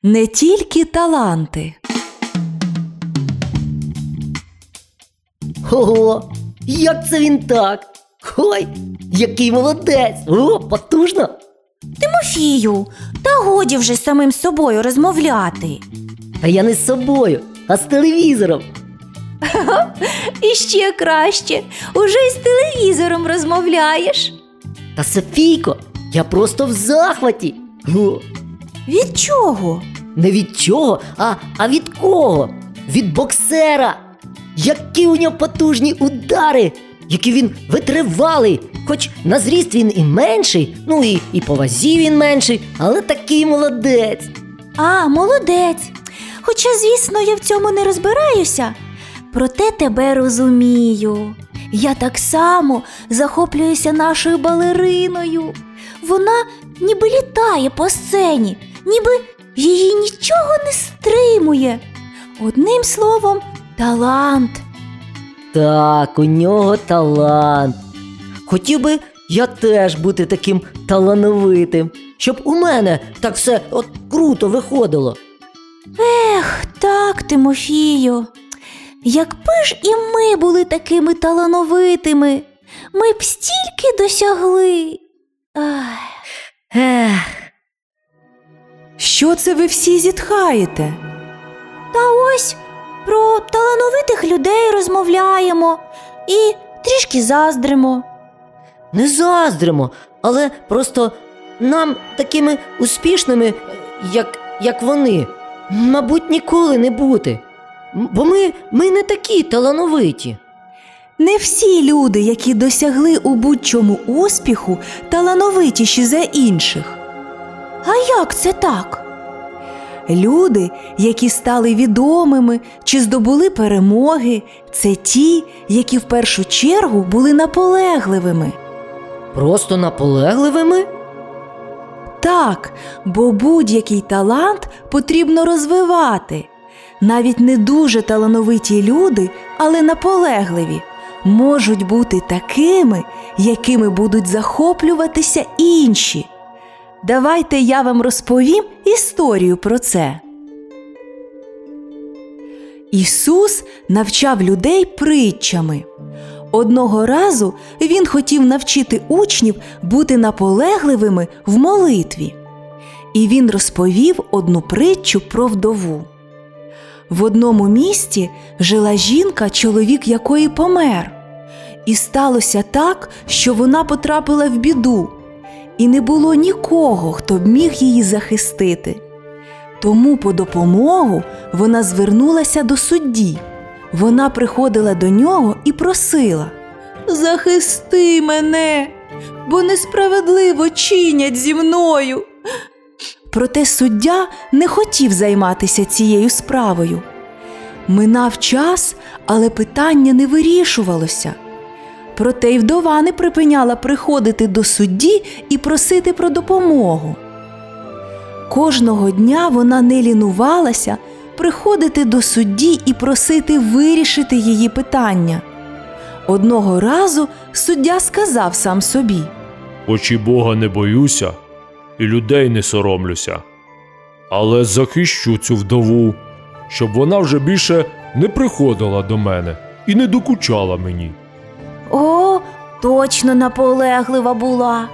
Не тільки таланти. Ого, як це він так? Ой, який молодець! О, потужно! Тимофію, та годі вже з самим собою розмовляти. Та я не з собою, а з телевізором. І ще краще, уже й з телевізором розмовляєш. Та Софійко, я просто в захваті. О, Від чого? не від чого, а від кого? Від боксера! Які у нього потужні удари! Який він витривалий! Хоч на зріст він і менший, ну і по вазі він менший, але такий молодець! А, молодець. Хоча, звісно, я в цьому не розбираюся, проте тебе розумію. Я так само захоплююся нашою балериною. Вона ніби літає по сцені, ніби її нічого не стримує. Одним словом, талант. Так, у нього талант. Хотів би я теж бути таким талановитим, щоб у мене так все от круто виходило. Так, Тимофію, якби ж і ми були такими талановитими, ми б стільки досягли. Ах. Ех, Що це ви всі зітхаєте? Та ось про талановитих людей розмовляємо і трішки заздримо. не заздримо, але просто нам такими успішними, як вони, мабуть, ніколи не бути. Бо ми не такі талановиті. Не всі люди, які досягли у будь-чому успіху, талановитіші за інших. А як це так? Люди, які стали відомими чи здобули перемоги, це ті, які в першу чергу були наполегливими. Просто наполегливими? Так, бо будь-який талант потрібно розвивати. Навіть не дуже талановиті люди, але наполегливі, можуть бути такими, якими будуть захоплюватися інші. Давайте я вам розповім історію про це. Ісус навчав людей притчами. Одного разу Він хотів навчити учнів бути наполегливими в молитві. І Він розповів одну притчу про вдову. В одному місті жила жінка, чоловік якої помер. І сталося так, що вона потрапила в біду, і не було нікого, хто б міг її захистити. Тому по допомогу вона звернулася до судді. Вона приходила до нього і просила: «Захисти мене, бо несправедливо чинять зі мною». Проте суддя не хотів займатися цією справою. Минав час, але питання не вирішувалося. Проте й вдова не припиняла приходити до судді і просити про допомогу. Кожного дня вона не лінувалася приходити до судді і просити вирішити її питання. Одного разу суддя сказав сам собі: «Хоч і Бога не боюся, і людей не соромлюся, але захищу цю вдову, щоб вона вже більше не приходила до мене і не докучала мені». О, точно наполеглива була.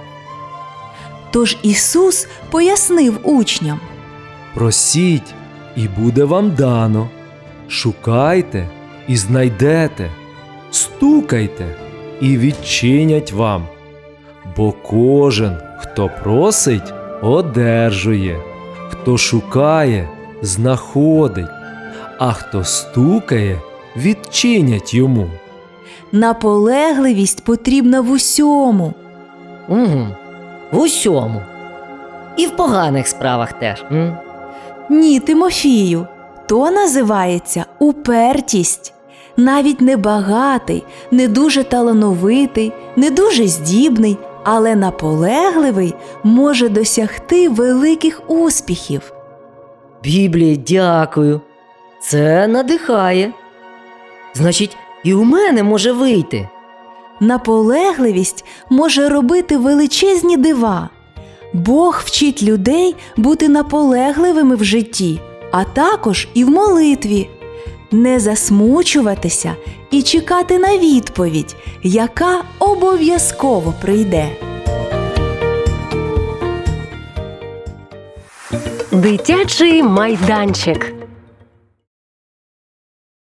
Тож Ісус пояснив учням: Просіть, і буде вам дано. Шукайте і знайдете. Стукайте, і відчинять вам. Бо кожен, хто просить, одержує. Хто шукає, знаходить. А хто стукає, відчинять йому. наполегливість потрібна в усьому. Угу. В усьому. І в поганих справах теж. Ні, Тимофію, то називається упертість. Навіть небагатий, не дуже талановитий, не дуже здібний, але наполегливий може досягти великих успіхів. Біблія, дякую. Це надихає. Значить, і у мене може вийти. Наполегливість може робити величезні дива. Бог вчить людей бути наполегливими в житті, а також і в молитві, не засмучуватися і чекати на відповідь, яка обов'язково прийде. Дитячий майданчик.